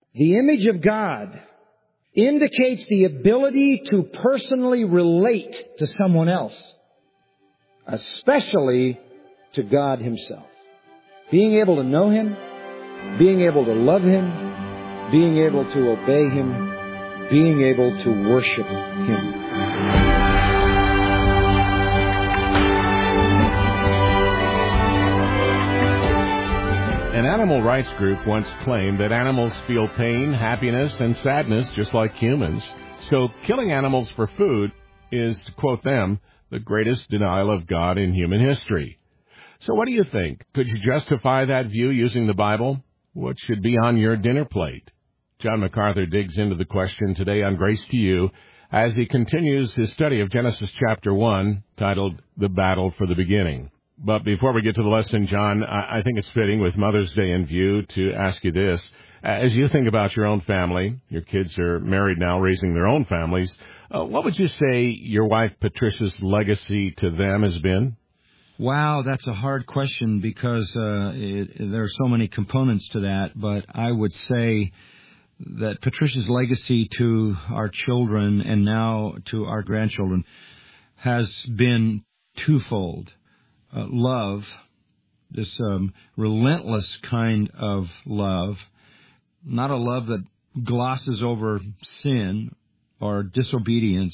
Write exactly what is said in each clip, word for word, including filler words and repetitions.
The image of God indicates the ability to personally relate to someone else, especially to God Himself. Being able to know Him, being able to love Him, being able to obey Him, being able to worship Him. An animal rights group once claimed that animals feel pain, happiness, and sadness just like humans. So killing animals for food is, to quote them, the greatest denial of God in human history. So what do you think? Could you justify that view using the Bible? What should be on your dinner plate? John MacArthur digs into the question today on Grace to You as he continues his study of Genesis chapter one, titled The Battle for the Beginning. But before we get to the lesson, John, I think it's fitting with Mother's Day in view to ask you this. As you think about your own family, your kids are married now, raising their own families, uh, what would you say your wife Patricia's legacy to them has been? Wow, that's a hard question because uh, it, there are so many components to that. But I would say that Patricia's legacy to our children and now to our grandchildren has been twofold. Uh, love, this um, relentless kind of love, not a love that glosses over sin or disobedience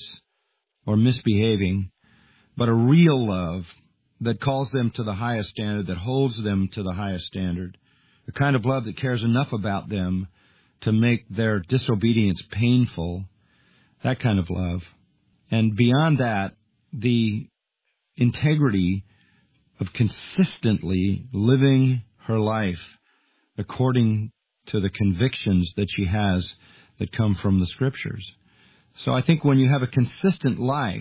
or misbehaving, but a real love that calls them to the highest standard, that holds them to the highest standard, the kind of love that cares enough about them to make their disobedience painful, that kind of love. And beyond that, the integrity of consistently living her life according to the convictions that she has that come from the Scriptures. So I think when you have a consistent life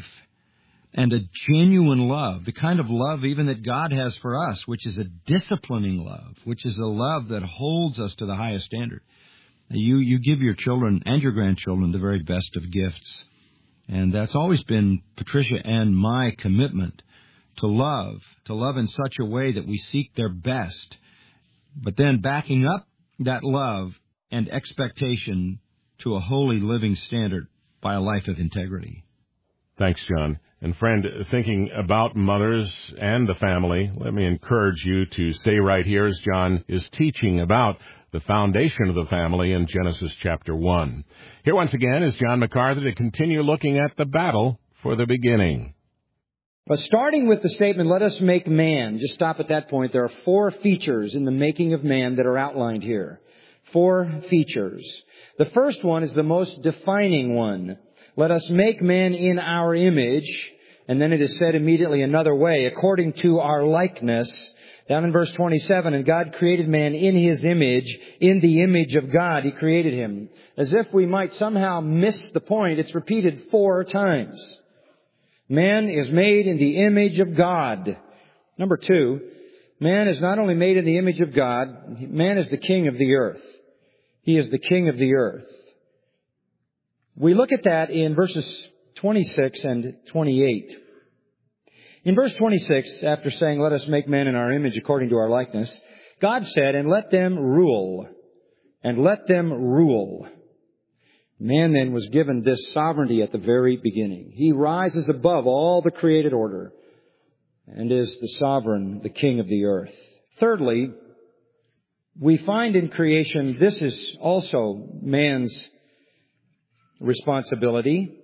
and a genuine love, the kind of love even that God has for us, which is a disciplining love, which is a love that holds us to the highest standard, you, you give your children and your grandchildren the very best of gifts. And that's always been Patricia and my commitment, to love, to love in such a way that we seek their best, but then backing up that love and expectation to a holy living standard by a life of integrity. Thanks, John. And friend, thinking about mothers and the family, let me encourage you to stay right here as John is teaching about the foundation of the family in Genesis chapter one. Here once again is John MacArthur to continue looking at the battle for the beginning. But starting with the statement, let us make man, just stop at that point. There are four features in the making of man that are outlined here. Four features. The first one is the most defining one. Let us make man in our image. And then it is said immediately another way, according to our likeness. Down in verse twenty-seven, and God created man in His image. In the image of God He created him. As if we might somehow miss the point, it's repeated four times. Man is made in the image of God. Number two, man is not only made in the image of God, man is the king of the earth. He is the king of the earth. We look at that in verses twenty-six and twenty-eight. In verse twenty-six, after saying, let us make man in our image according to our likeness, God said, and let them rule, and let them rule. Man then was given this sovereignty at the very beginning. He rises above all the created order and is the sovereign, the king of the earth. Thirdly, we find in creation, this is also man's responsibility.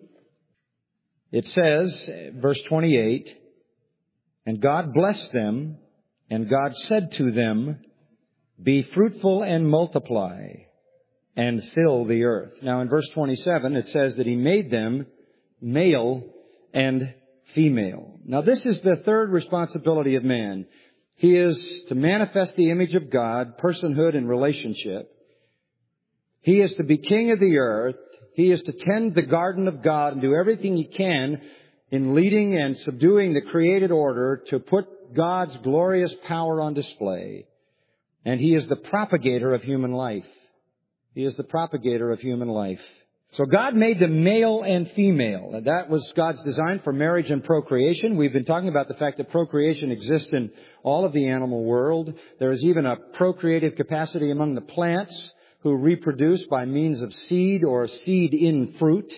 It says, verse twenty-eight, and God blessed them, and God said to them, be fruitful and multiply, and fill the earth. Now in verse twenty-seven, it says that He made them male and female. Now this is the third responsibility of man. He is to manifest the image of God, personhood and relationship. He is to be king of the earth. He is to tend the garden of God and do everything he can in leading and subduing the created order to put God's glorious power on display. And he is the propagator of human life. He is the propagator of human life. So God made them male and female. And that was God's design for marriage and procreation. We've been talking about the fact that procreation exists in all of the animal world. There is even a procreative capacity among the plants. who reproduce by means of seed or seed in fruit.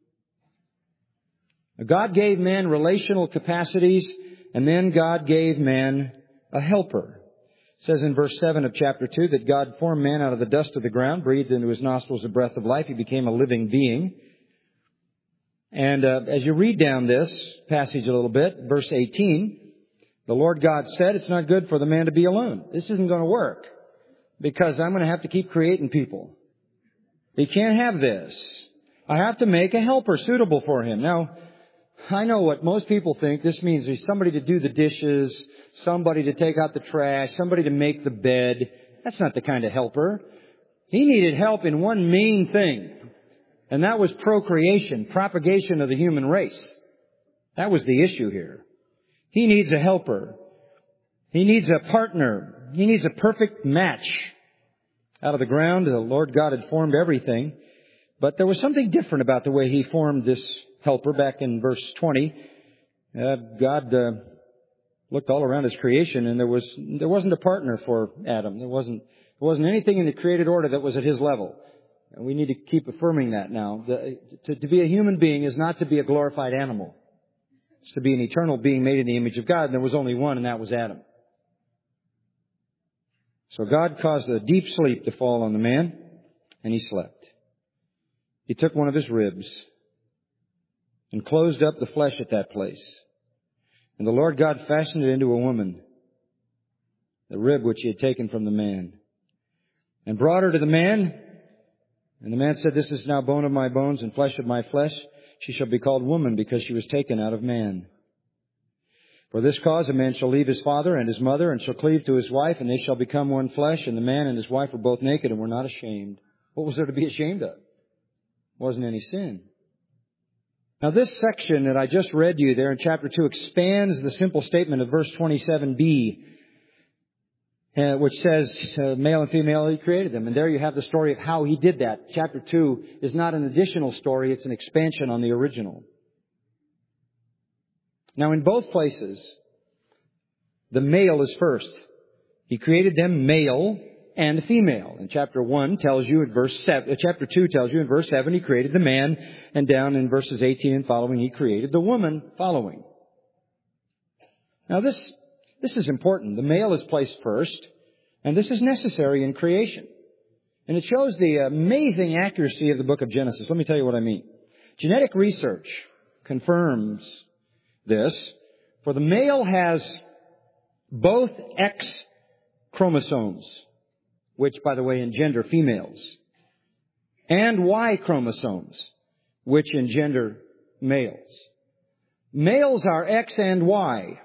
God gave man relational capacities, and then God gave man a helper. It says in verse seven of chapter two that God formed man out of the dust of the ground, breathed into his nostrils the breath of life. He became a living being. And uh, as you read down this passage a little bit, verse eighteen, the Lord God said, it's not good for the man to be alone. This isn't going to work because I'm going to have to keep creating people. He can't have this. I have to make a helper suitable for him. Now, I know what most people think. This means there's somebody to do the dishes, somebody to take out the trash, somebody to make the bed. That's not the kind of helper. He needed help in one main thing, and that was procreation, propagation of the human race. That was the issue here. He needs a helper. He needs a partner. He needs a perfect match. Out of the ground, the Lord God had formed everything, but there was something different about the way He formed this helper. Back in verse twenty, uh, God uh, looked all around His creation, and there was there wasn't a partner for Adam. There wasn't there wasn't anything in the created order that was at his level. And we need to keep affirming that now. The, to, to be a human being is not to be a glorified animal. It's to be an eternal being made in the image of God, and there was only one, and that was Adam. So God caused a deep sleep to fall on the man, and he slept. He took one of his ribs and closed up the flesh at that place. And the Lord God fashioned it into a woman, the rib which He had taken from the man, and brought her to the man. And the man said, this is now bone of my bones and flesh of my flesh. She shall be called woman, because she was taken out of man. For this cause a man shall leave his father and his mother, and shall cleave to his wife, and they shall become one flesh. And the man and his wife were both naked and were not ashamed. What was there to be ashamed of? Wasn't any sin. Now this section that I just read to you there in chapter two expands the simple statement of verse twenty-seven b, uh, which says uh, male and female He created them. And there you have the story of how He did that. Chapter two is not an additional story, it's an expansion on the original. Now in both places, the male is first. He created them male and female. And chapter one tells you in verse seven, chapter two tells you in verse seven, He created the man, and down in verses eighteen and following, He created the woman following. Now this, this is important. The male is placed first, and this is necessary in creation. And it shows the amazing accuracy of the book of Genesis. Let me tell you what I mean. Genetic research confirms this. For the male has both X chromosomes, which, by the way, engender females, and Y chromosomes, which engender males. Males are X and Y.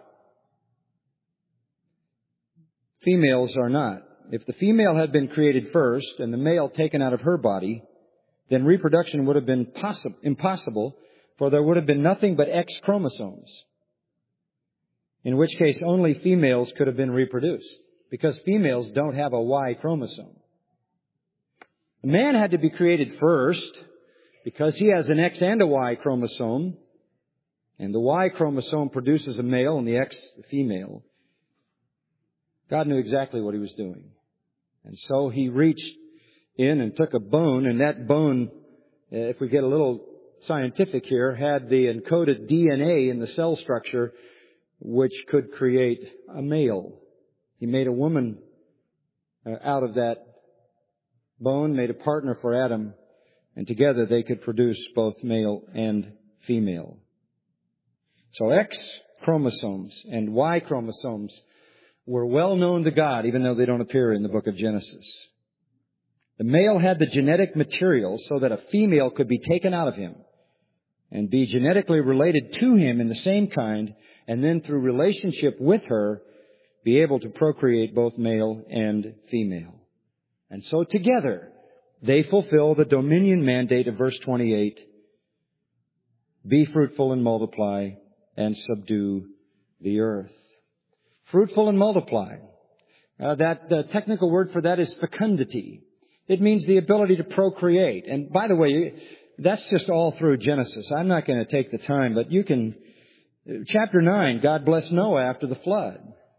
Females are not. If the female had been created first and the male taken out of her body, then reproduction would have been possi- impossible, for there would have been nothing but X chromosomes, in which case only females could have been reproduced, because females don't have a Y chromosome. The man had to be created first because he has an X and a Y chromosome, and the Y chromosome produces a male and the X a female. God knew exactly what He was doing. And so He reached in and took a bone, and that bone, if we get a little scientific here, had the encoded D N A in the cell structure which could create a male. He made a woman out of that bone, made a partner for Adam, and together they could produce both male and female. So X chromosomes and Y chromosomes were well known to God, even though they don't appear in the book of Genesis. The male had the genetic material so that a female could be taken out of him and be genetically related to him in the same kind, and then through relationship with her, be able to procreate both male and female. And so together, they fulfill the dominion mandate of verse twenty-eight. Be fruitful and multiply and subdue the earth. Fruitful and multiply. Uh, that uh, technical word for that is fecundity. It means the ability to procreate. And by the way, that's just all through Genesis. I'm not going to take the time, but you can... Chapter nine, God blessed Noah after the flood.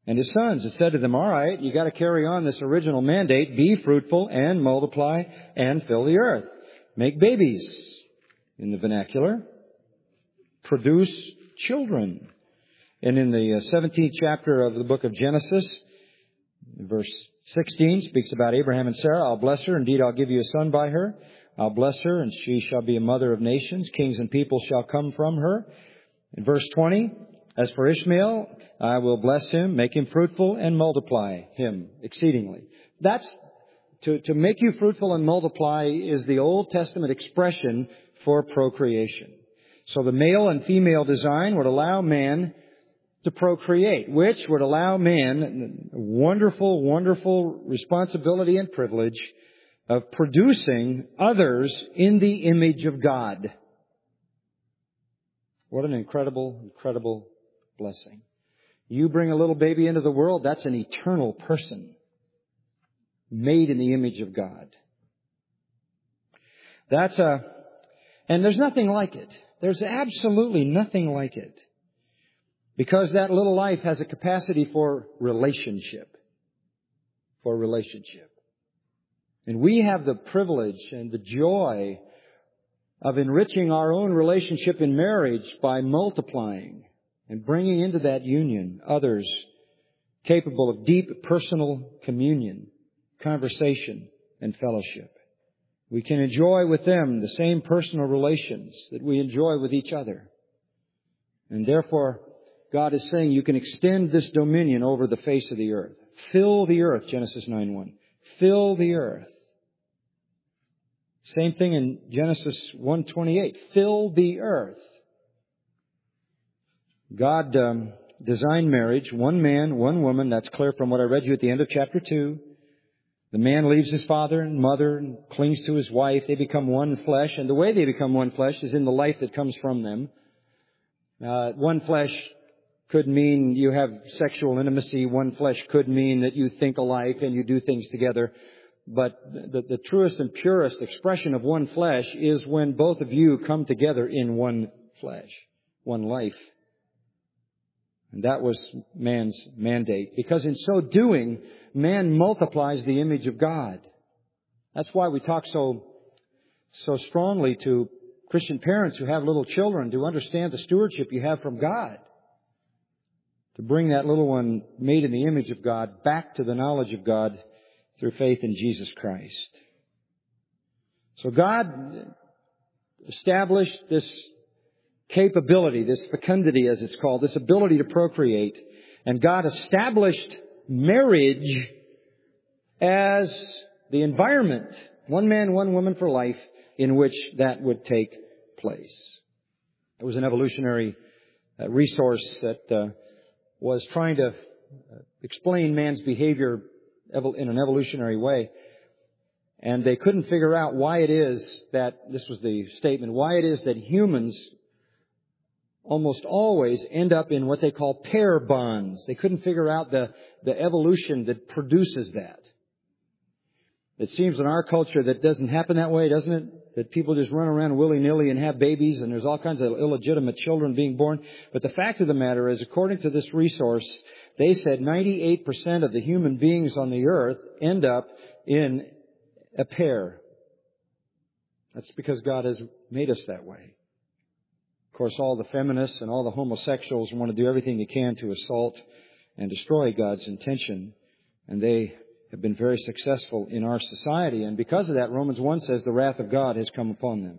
and his sons. It said to them, all right, you got to carry on this original mandate. Be fruitful and multiply and fill the earth. Make babies in the vernacular. Produce children. And in the seventeenth chapter of the book of Genesis, verse sixteen speaks about Abraham and Sarah. I'll bless her. Indeed, I'll give you a son by her. I'll bless her, and she shall be a mother of nations. Kings and people shall come from her. In verse twenty, as for Ishmael, I will bless him, make him fruitful, and multiply him exceedingly. That's, to, to make you fruitful and multiply is the Old Testament expression for procreation. So the male and female design would allow man to procreate, which would allow man wonderful, wonderful responsibility and privilege of producing others in the image of God. What an incredible, incredible blessing. You bring a little baby into the world, that's an eternal person made in the image of God. That's a, and there's nothing like it. There's absolutely nothing like it. Because that little life has a capacity for relationship. For relationship. And we have the privilege and the joy of enriching our own relationship in marriage by multiplying and bringing into that union others capable of deep personal communion, conversation, and fellowship. We can enjoy with them the same personal relations that we enjoy with each other. And therefore, God is saying you can extend this dominion over the face of the earth. Fill the earth, Genesis nine one. Fill the earth. Same thing in Genesis one twenty-eight. Fill the earth. God um, designed marriage, one man, one woman. That's clear from what I read you at the end of chapter two. The man leaves his father and mother and clings to his wife. They become one flesh. And the way they become one flesh is in the life that comes from them. Uh, one flesh could mean you have sexual intimacy. One flesh could mean that you think alike and you do things together. But the, the truest and purest expression of one flesh is when both of you come together in one flesh, one life. And that was man's mandate. Because in so doing, man multiplies the image of God. That's why we talk so, so strongly to Christian parents who have little children to understand the stewardship you have from God. To bring that little one made in the image of God back to the knowledge of God through faith in Jesus Christ. So God established this capability, this fecundity as it's called, this ability to procreate. And God established marriage as the environment, one man, one woman for life, in which that would take place. It was an evolutionary uh, resource that uh, was trying to uh, explain man's behavior in an evolutionary way. And they couldn't figure out why it is that, this was the statement, why it is that humans almost always end up in what they call pair bonds. They couldn't figure out the, the evolution that produces that. It seems in our culture that doesn't happen that way, doesn't it? That people just run around willy-nilly and have babies and there's all kinds of illegitimate children being born. But the fact of the matter is, according to this resource, they said ninety-eight percent of the human beings on the earth end up in a pair. That's because God has made us that way. Of course, all the feminists and all the homosexuals want to do everything they can to assault and destroy God's intention. And they have been very successful in our society. And because of that, Romans one says the wrath of God has come upon them.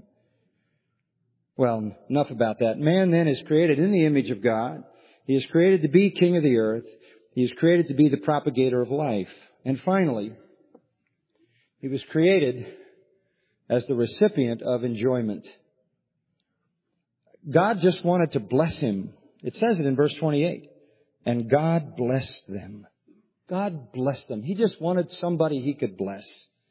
Well, enough about that. Man then is created in the image of God. He is created to be king of the earth. He is created to be the propagator of life. And finally, he was created as the recipient of enjoyment. God just wanted to bless him. It says it in verse twenty-eight. And God blessed them. God blessed them. He just wanted somebody he could bless.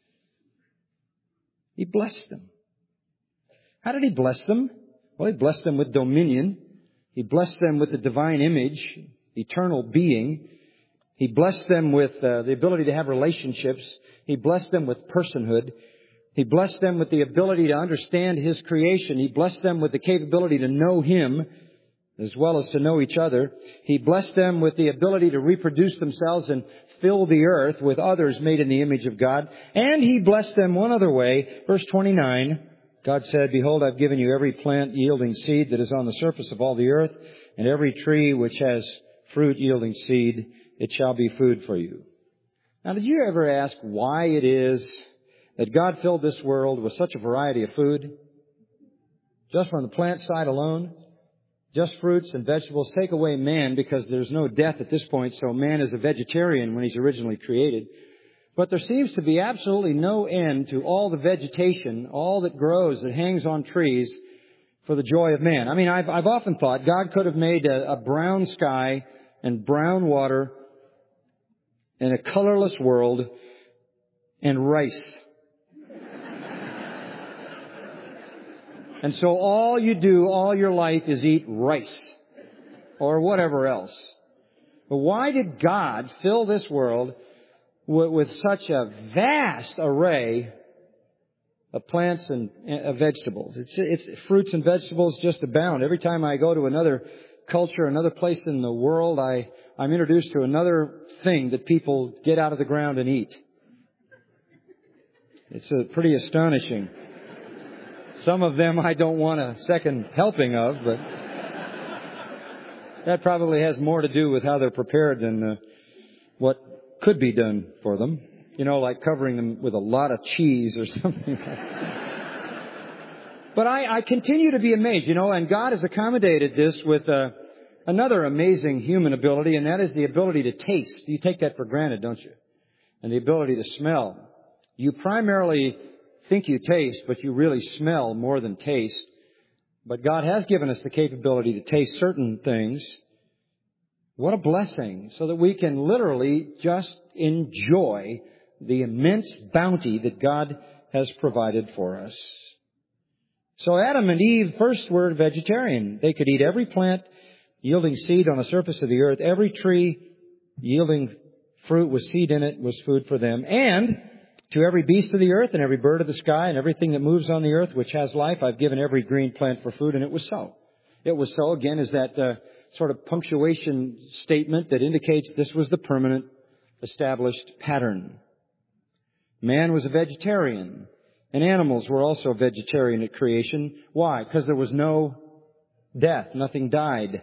He blessed them. How did he bless them? Well, he blessed them with dominion. He blessed them with the divine image, eternal being. He blessed them with uh, the ability to have relationships. He blessed them with personhood. He blessed them with the ability to understand His creation. He blessed them with the capability to know Him as well as to know each other. He blessed them with the ability to reproduce themselves and fill the earth with others made in the image of God. And He blessed them one other way. Verse twenty-nine, God said, "Behold, I've given you every plant yielding seed that is on the surface of all the earth, and every tree which has fruit yielding seed, it shall be food for you." Now, did you ever ask why it is that God filled this world with such a variety of food? Just from the plant side alone? Just fruits and vegetables. Take away man, because there's no death at this point, so man is a vegetarian when he's originally created. But there seems to be absolutely no end to all the vegetation, all that grows, that hangs on trees for the joy of man. I mean, I've, I've often thought God could have made a, a brown sky and brown water and a colorless world and rice. And so all you do all your life is eat rice or whatever else. But why did God fill this world with, with such a vast array of plants and uh, vegetables? It's, it's fruits and vegetables just abound. Every time I go to another culture, another place in the world, I, I'm introduced to another thing that people get out of the ground and eat. It's uh, pretty astonishing. Some of them I don't want a second helping of, but that probably has more to do with how they're prepared than uh, what could be done for them. You know, like covering them with a lot of cheese or something. But I, I continue to be amazed, you know, and God has accommodated this with uh, another amazing human ability, and that is the ability to taste. You take that for granted, don't you? And the ability to smell. You primarily think you taste, but you really smell more than taste. But God has given us the capability to taste certain things. What a blessing, so that we can literally just enjoy the immense bounty that God has provided for us. So Adam and Eve first were vegetarian. They could eat every plant yielding seed on the surface of the earth. Every tree yielding fruit with seed in it was food for them. And to every beast of the earth and every bird of the sky and everything that moves on the earth which has life, I've given every green plant for food. And it was so. It was so, again, is that uh, sort of punctuation statement that indicates this was the permanent established pattern. Man was a vegetarian, and animals were also vegetarian at creation. Why? Because there was no death. Nothing died.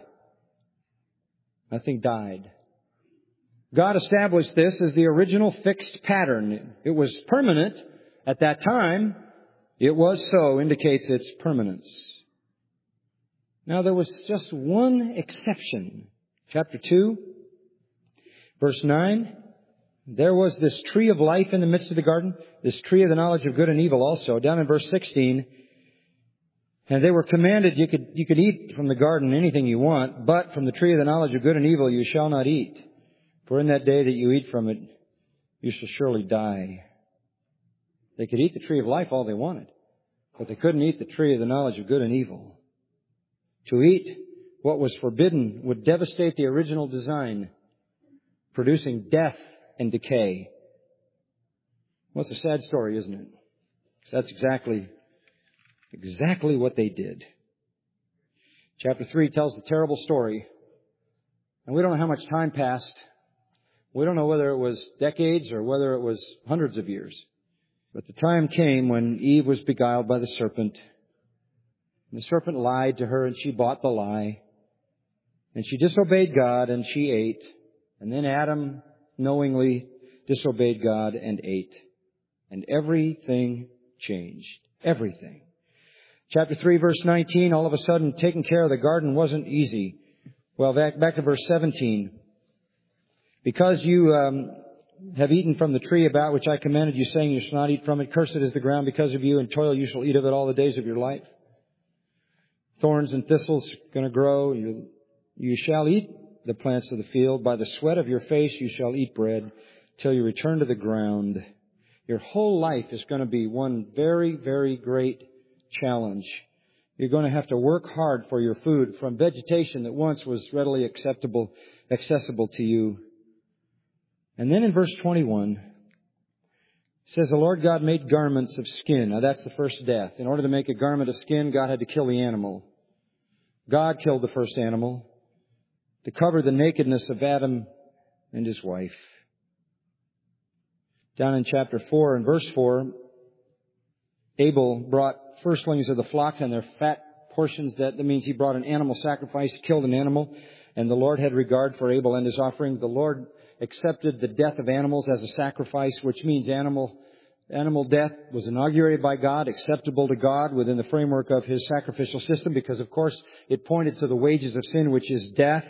Nothing died. God established this as the original fixed pattern. It was permanent at that time. It was so, indicates its permanence. Now there was just one exception. Chapter two, verse nine. There was this tree of life in the midst of the garden, this tree of the knowledge of good and evil also. Down in verse sixteen, and they were commanded, you could, you could eat from the garden anything you want, but from the tree of the knowledge of good and evil you shall not eat. For in that day that you eat from it, you shall surely die. They could eat the tree of life all they wanted, but they couldn't eat the tree of the knowledge of good and evil. To eat what was forbidden would devastate the original design, producing death and decay. Well, it's a sad story, isn't it? So that's exactly, exactly what they did. Chapter three tells the terrible story. And we don't know how much time passed. We don't know whether it was decades or whether it was hundreds of years. But the time came when Eve was beguiled by the serpent. And the serpent lied to her and she bought the lie. And she disobeyed God and she ate. And then Adam knowingly disobeyed God and ate. And everything changed. Everything. Chapter three, verse nineteen, all of a sudden taking care of the garden wasn't easy. Well, back, back to verse seventeen. Because you um, have eaten from the tree about which I commanded you, saying you shall not eat from it, cursed is the ground because of you, and toil you shall eat of it all the days of your life. Thorns and thistles are going to grow. You, you shall eat the plants of the field. By the sweat of your face you shall eat bread till you return to the ground. Your whole life is going to be one very, very great challenge. You're going to have to work hard for your food from vegetation that once was readily acceptable, accessible to you. And then in verse twenty-one, it says, the Lord God made garments of skin. Now that's the first death. In order to make a garment of skin, God had to kill the animal. God killed the first animal to cover the nakedness of Adam and his wife. Down in chapter four and verse four, Abel brought firstlings of the flock and their fat portions. That, that means he brought an animal sacrifice, killed an animal, and the Lord had regard for Abel and his offering. The Lord accepted the death of animals as a sacrifice, which means animal Animal death was inaugurated by God, acceptable to God within the framework of His sacrificial system, because, of course, it pointed to the wages of sin, which is death.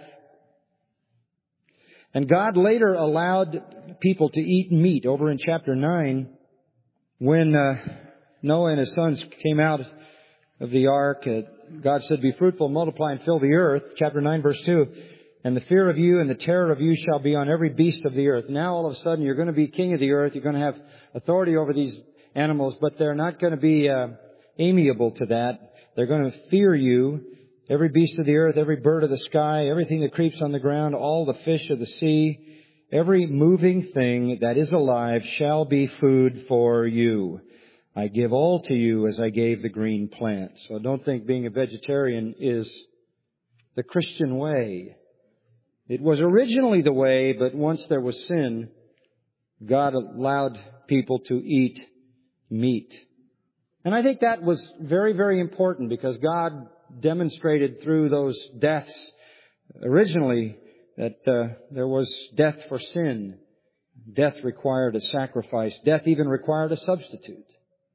And God later allowed people to eat meat. Over in chapter nine, when uh, Noah and his sons came out of the ark, uh, God said, "Be fruitful, multiply, and fill the earth." Chapter nine, verse two. "And the fear of you and the terror of you shall be on every beast of the earth." Now all of a sudden you're going to be king of the earth. You're going to have authority over these animals, but they're not going to be uh, amiable to that. They're going to fear you. Every beast of the earth, every bird of the sky, everything that creeps on the ground, all the fish of the sea, every moving thing that is alive shall be food for you. I give all to you as I gave the green plant. So don't think being a vegetarian is the Christian way. It was originally the way, but once there was sin, God allowed people to eat meat. And I think that was very, very important, because God demonstrated through those deaths originally that uh, there was death for sin. Death required a sacrifice. Death even required a substitute.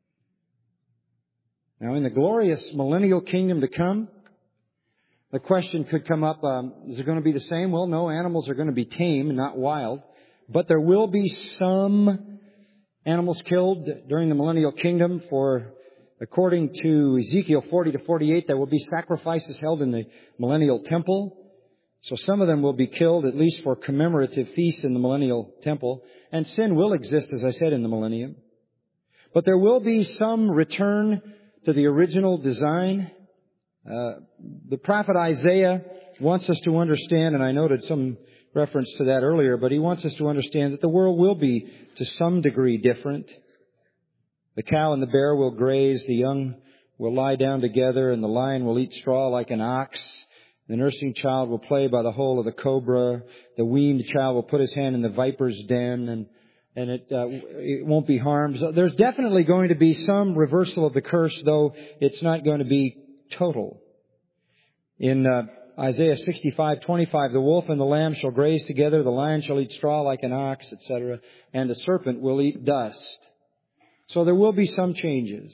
Now, in the glorious millennial kingdom to come, the question could come up, um, is it going to be the same? Well, no, animals are going to be tame and not wild. But there will be some animals killed during the millennial kingdom. For, according to Ezekiel forty to forty-eight, there will be sacrifices held in the millennial temple. So some of them will be killed, at least for commemorative feasts in the millennial temple. And sin will exist, as I said, in the millennium. But there will be some return to the original design. Uh, the prophet Isaiah wants us to understand, and I noted some reference to that earlier, but he wants us to understand that the world will be to some degree different. The cow and the bear will graze, the young will lie down together, and the lion will eat straw like an ox. The nursing child will play by the hole of the cobra. The weaned child will put his hand in the viper's den, and and it, uh, it won't be harmed. So there's definitely going to be some reversal of the curse, though it's not going to be total. In uh, Isaiah sixty-five twenty-five, "The wolf and the lamb shall graze together, the lion shall eat straw like an ox," et cetera, "and the serpent will eat dust." So there will be some changes.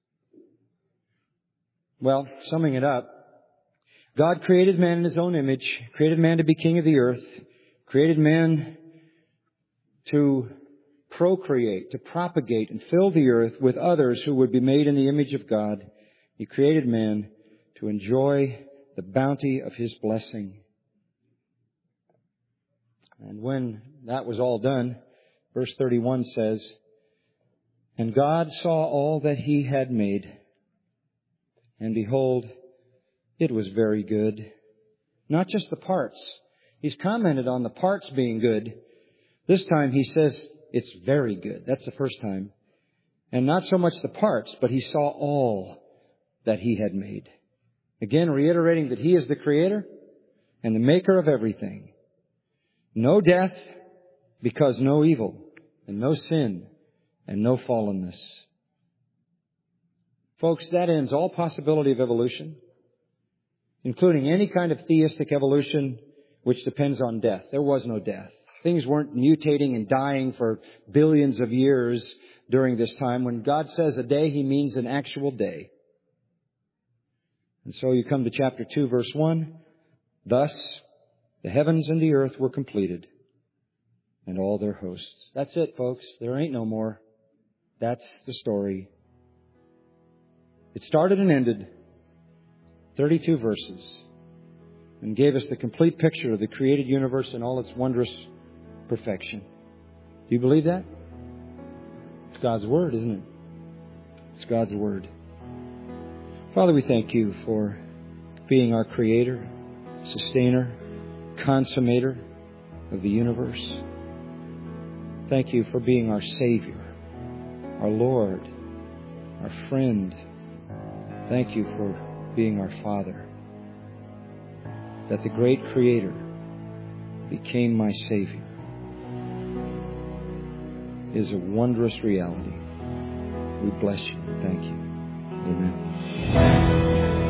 Well, summing it up, God created man in His own image, created man to be king of the earth, created man to procreate, to propagate and fill the earth with others who would be made in the image of God. He created man to enjoy the bounty of His blessing. And when that was all done, verse thirty-one says, "And God saw all that He had made, and behold, it was very good." Not just the parts. He's commented on the parts being good. This time He says it's very good. That's the first time. And not so much the parts, but He saw all that He had made. Again, reiterating that He is the Creator and the Maker of everything. No death, because no evil, and no sin, and no fallenness. Folks, that ends all possibility of evolution, including any kind of theistic evolution which depends on death. There was no death. Things weren't mutating and dying for billions of years during this time. When God says a day, He means an actual day. And so you come to chapter two, verse one. "Thus the heavens and the earth were completed, and all their hosts." That's it, folks. There ain't no more. That's the story. It started and ended. thirty-two verses. And gave us the complete picture of the created universe in all its wondrous perfection. Do you believe that? It's God's Word, isn't it? It's God's Word. Father, we thank You for being our Creator, Sustainer, Consummator of the universe. Thank You for being our Savior, our Lord, our friend. Thank You for being our Father. that the great Creator became my Savior is a wondrous reality. We bless you and thank you. Amen.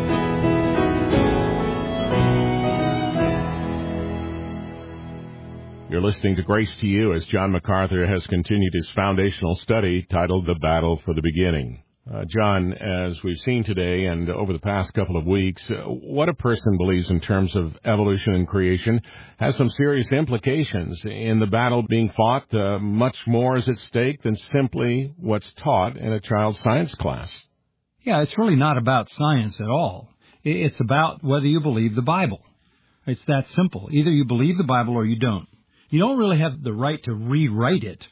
You're listening to Grace to You as John MacArthur has continued his foundational study titled The Battle for the Beginning. Uh, John, as we've seen today and over the past couple of weeks, uh, what a person believes in terms of evolution and creation has some serious implications. In the battle being fought, uh, much more is at stake than simply what's taught in a child's science class. Yeah, it's really not about science at all. It's about whether you believe the Bible. It's that simple. Either you believe the Bible or you don't. You don't really have the right to rewrite it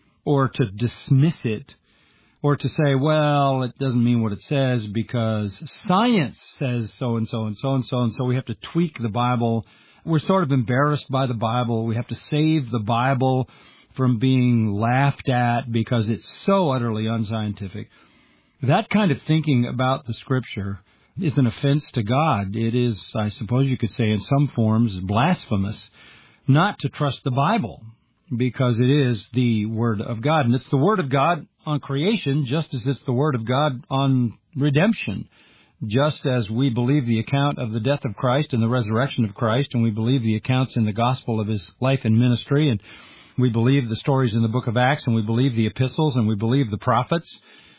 or to dismiss it or to say, well, it doesn't mean what it says because science says so-and-so and so-and-so, and so we have to tweak the Bible. We're sort of embarrassed by the Bible. We have to save the Bible from being laughed at because it's so utterly unscientific. That kind of thinking about the Scripture is an offense to God. It is, I suppose you could say in some forms, blasphemous not to trust the Bible because it is the Word of God. And it's the Word of God on creation just as it's the Word of God on redemption. Just as we believe the account of the death of Christ and the resurrection of Christ, and we believe the accounts in the gospel of His life and ministry, and we believe the stories in the book of Acts, and we believe the epistles, and we believe the prophets,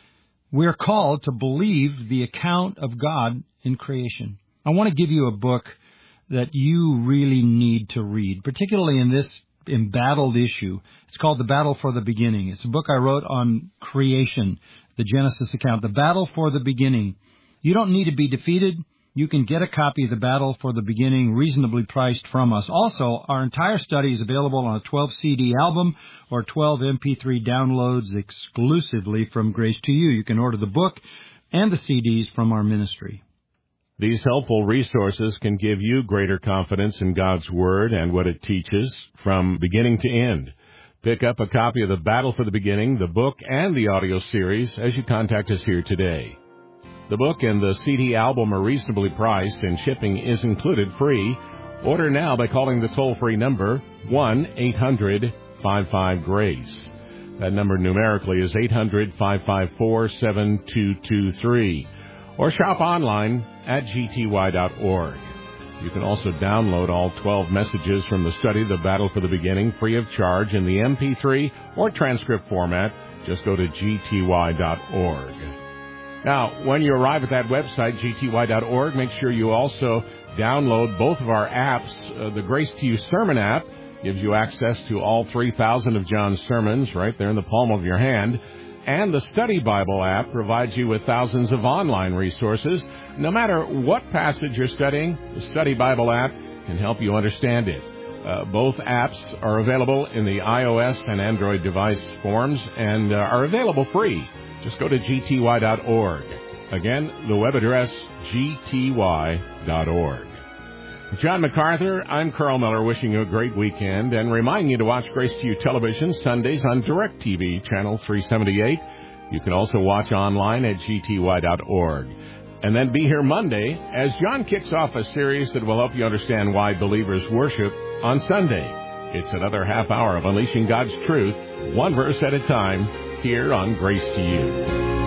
we're called to believe the account of God in creation. I want to give you a book that you really need to read, particularly in this embattled issue. It's called The Battle for the Beginning. It's a book I wrote on creation, the Genesis account, The Battle for the Beginning. You don't need to be defeated. You can get a copy of The Battle for the Beginning reasonably priced from us. Also, our entire study is available on a twelve C D album or twelve M P three downloads exclusively from Grace to You. You can order the book and the C Ds from our ministry. These helpful resources can give you greater confidence in God's Word and what it teaches from beginning to end. Pick up a copy of The Battle for the Beginning, the book, and the audio series as you contact us here today. The book and the C D album are reasonably priced, and shipping is included free. Order now by calling the toll-free number one eight hundred five five GRACE. That number numerically is eight hundred five five four seven two two three. Or shop online at g t y dot org. You can also download all twelve messages from the study, The Battle for the Beginning, free of charge in the M P three or transcript format. Just go to g t y dot org. Now, when you arrive at that website, g t y dot org, make sure you also download both of our apps. Uh, the Grace to You Sermon app gives you access to all three thousand of John's sermons right there in the palm of your hand. And the Study Bible app provides you with thousands of online resources. No matter what passage you're studying, the Study Bible app can help you understand it. Uh, both apps are available in the iOS and Android device forms and uh, are available free. Just go to g t y dot org. Again, the web address, g t y dot org. John MacArthur, I'm Carl Miller, wishing you a great weekend and reminding you to watch Grace to You Television Sundays on DirecTV, Channel three seventy-eight. You can also watch online at g t y dot org. And then be here Monday as John kicks off a series that will help you understand why believers worship on Sunday. It's another half hour of unleashing God's truth, one verse at a time, here on Grace to You.